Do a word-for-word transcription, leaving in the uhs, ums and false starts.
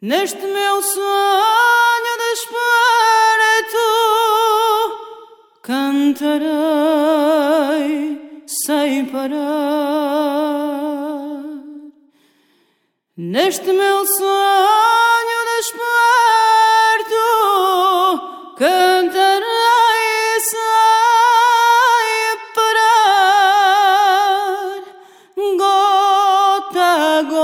Neste meu sonho de espírito cantarei sem parar. Neste meu sonho